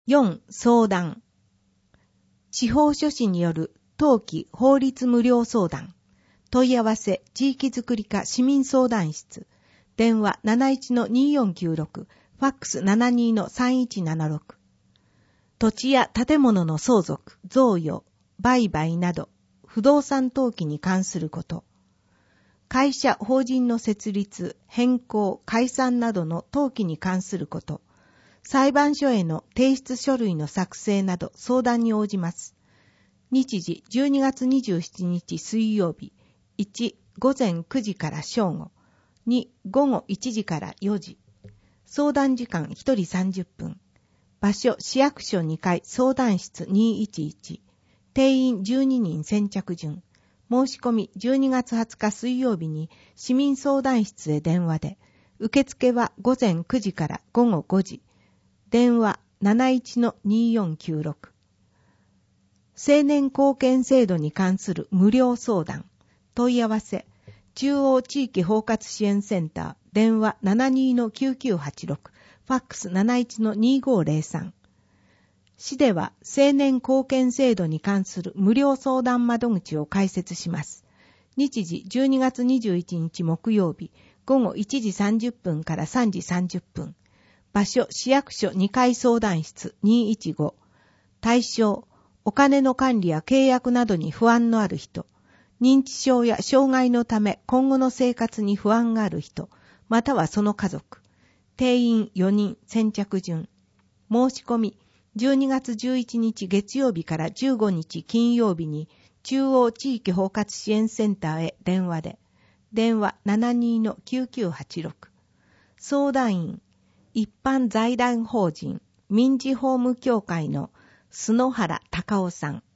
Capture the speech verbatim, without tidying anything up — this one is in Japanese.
よん. 相談。地方書士による冬季法律無料相談。問い合わせ地域づくり課市民相談室。電話 なないちのにーよんきゅうろく、ファックス ななにのさんいちななろく。土地や建物の相続、贈与、売買など不動産登記に関すること。会社、法人の設立、変更、解散などの登記に関すること。裁判所への提出書類の作成など相談に応じます。日時じゅうにがつにじゅうしちにち水曜日。いち. 午前くじから正午。に. 午後いちじからよじ。相談時間ひとりさんじゅっぷん。場所市役所にかい相談室にいちいち。定員じゅうににん先着順。申し込みじゅうにがつはつか水曜日に市民相談室へ電話で。受付は午前くじから午後ごじ。電話 なないちのにーよんきゅうろく。青年貢献制度に関する無料相談。問い合わせ中央地域包括支援センター。電話 ななにのきゅうきゅうはちろく。ファックス なないちのにーごーぜろさん。市では青年貢献制度に関する無料相談窓口を開設します。日時じゅうにがつにじゅういちにち木曜日。午後いちじさんじゅっぷんからさんじさんじゅっぷん。場所市役所にかい相談室にいちご。対象お金の管理や契約などに不安のある人、認知症や障害のため今後の生活に不安がある人、またはその家族。定員よにん先着順。申し込みじゅうにがつじゅういちにち月曜日からじゅうごにち金曜日に中央地域包括支援センターへ電話で。電話 ななにのきゅうきゅうはちろく。相談員一般財団法人民事法務協会の須野原隆夫さん。